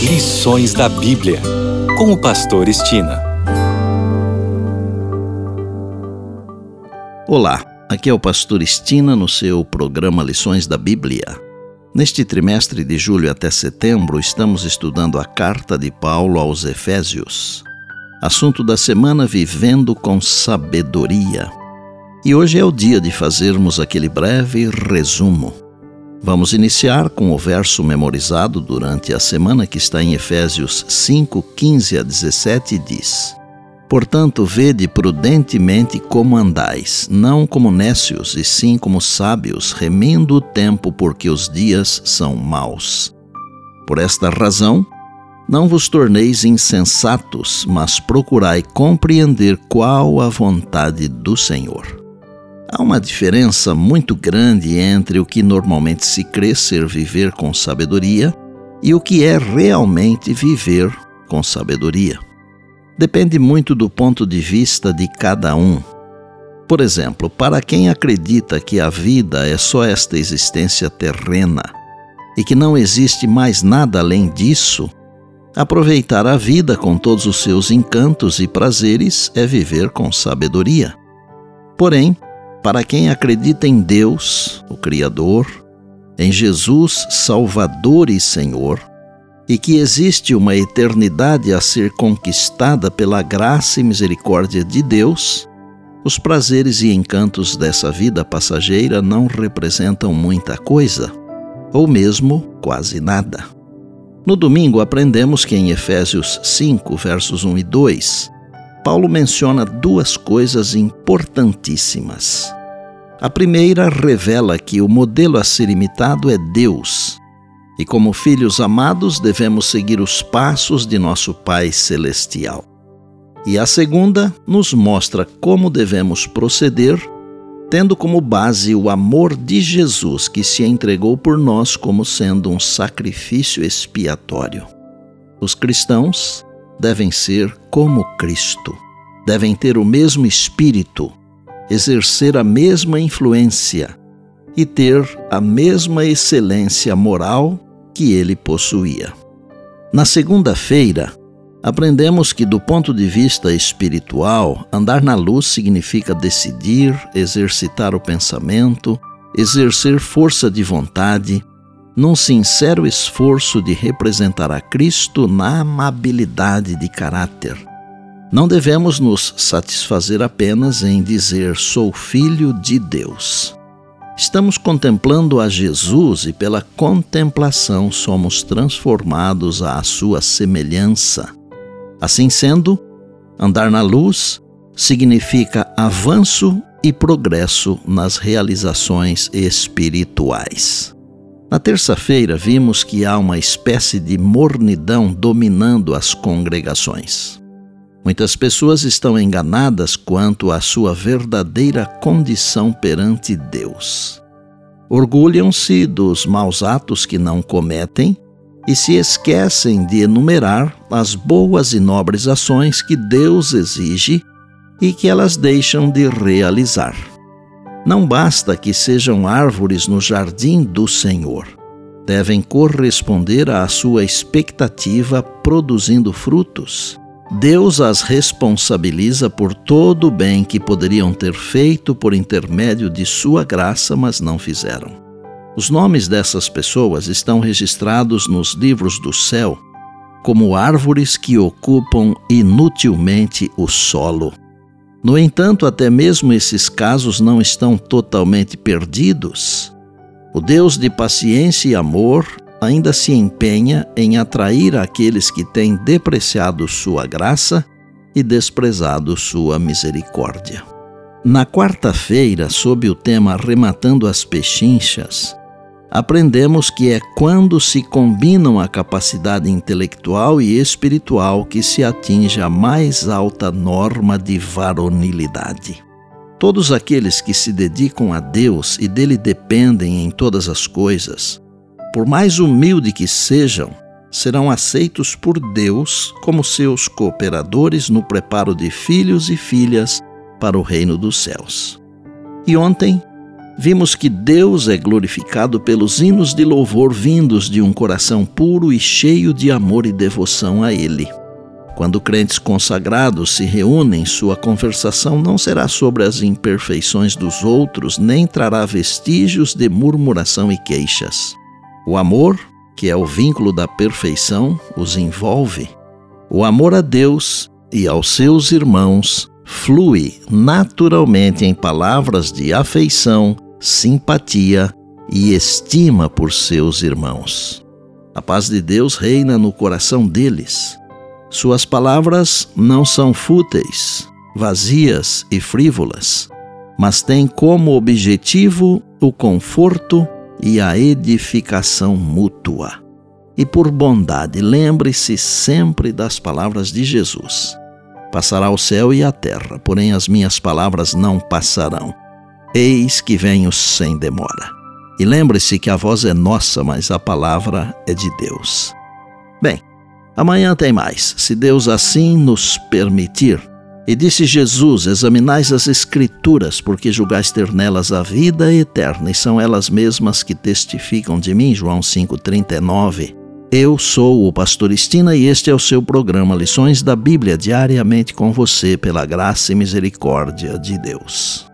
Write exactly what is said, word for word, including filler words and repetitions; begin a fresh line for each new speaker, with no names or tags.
Lições da Bíblia, com o pastor Estina.
Olá, aqui é o pastor Estina no seu programa Lições da Bíblia. Neste trimestre de julho até setembro, estamos estudando a carta de Paulo aos Efésios. Assunto da semana: Vivendo com Sabedoria. E hoje é o dia de fazermos aquele breve resumo. Vamos iniciar com o verso memorizado durante a semana, que está em Efésios cinco, quinze a dezessete, e diz: Portanto, vede prudentemente como andais, não como nécios, e sim como sábios, remindo o tempo, porque os dias são maus. Por esta razão, não vos torneis insensatos, mas procurai compreender qual a vontade do Senhor. Há uma diferença muito grande entre o que normalmente se crê ser viver com sabedoria e o que é realmente viver com sabedoria. Depende muito do ponto de vista de cada um. Por exemplo, para quem acredita que a vida é só esta existência terrena e que não existe mais nada além disso, aproveitar a vida com todos os seus encantos e prazeres é viver com sabedoria. Porém, para quem acredita em Deus, o Criador, em Jesus, Salvador e Senhor, e que existe uma eternidade a ser conquistada pela graça e misericórdia de Deus, os prazeres e encantos dessa vida passageira não representam muita coisa, ou mesmo quase nada. No domingo aprendemos que em Efésios cinco, versos um e dois, Paulo menciona duas coisas importantíssimas. A primeira revela que o modelo a ser imitado é Deus, e como filhos amados devemos seguir os passos de nosso Pai Celestial. E a segunda nos mostra como devemos proceder, tendo como base o amor de Jesus, que se entregou por nós como sendo um sacrifício expiatório. Os cristãos devem ser como Cristo, devem ter o mesmo espírito, exercer a mesma influência e ter a mesma excelência moral que ele possuía. Na segunda-feira, aprendemos que, do ponto de vista espiritual, andar na luz significa decidir, exercitar o pensamento, exercer força de vontade, num sincero esforço de representar a Cristo na amabilidade de caráter. Não devemos nos satisfazer apenas em dizer sou filho de Deus. Estamos contemplando a Jesus e pela contemplação somos transformados à sua semelhança. Assim sendo, andar na luz significa avanço e progresso nas realizações espirituais. Na terça-feira, vimos que há uma espécie de mornidão dominando as congregações. Muitas pessoas estão enganadas quanto à sua verdadeira condição perante Deus. Orgulham-se dos maus atos que não cometem e se esquecem de enumerar as boas e nobres ações que Deus exige e que elas deixam de realizar. Não basta que sejam árvores no jardim do Senhor. Devem corresponder à sua expectativa, produzindo frutos. Deus as responsabiliza por todo o bem que poderiam ter feito por intermédio de sua graça, mas não fizeram. Os nomes dessas pessoas estão registrados nos livros do céu como árvores que ocupam inutilmente o solo. No entanto, até mesmo esses casos não estão totalmente perdidos. O Deus de paciência e amor ainda se empenha em atrair aqueles que têm depreciado sua graça e desprezado sua misericórdia. Na quarta-feira, sob o tema Rematando as Pechinchas, aprendemos que é quando se combinam a capacidade intelectual e espiritual que se atinge a mais alta norma de varonilidade. Todos aqueles que se dedicam a Deus e dele dependem em todas as coisas, por mais humilde que sejam, serão aceitos por Deus como seus cooperadores no preparo de filhos e filhas para o reino dos céus. E ontem vimos que Deus é glorificado pelos hinos de louvor vindos de um coração puro e cheio de amor e devoção a Ele. Quando crentes consagrados se reúnem, sua conversação não será sobre as imperfeições dos outros, nem trará vestígios de murmuração e queixas. O amor, que é o vínculo da perfeição, os envolve. O amor a Deus e aos seus irmãos flui naturalmente em palavras de afeição, simpatia e estima por seus irmãos. A paz de Deus reina no coração deles. Suas palavras não são fúteis, vazias e frívolas, mas têm como objetivo o conforto e a edificação mútua. E por bondade, lembre-se sempre das palavras de Jesus. Passará o céu e a terra, porém as minhas palavras não passarão. Eis que venho sem demora. E lembre-se que a voz é nossa, mas a palavra é de Deus. Bem, amanhã tem mais, se Deus assim nos permitir. E disse Jesus: examinais as Escrituras, porque julgais ter nelas a vida eterna, e são elas mesmas que testificam de mim. João cinco, trinta e nove. Eu sou o pastor Estina e este é o seu programa Lições da Bíblia, diariamente com você, pela graça e misericórdia de Deus.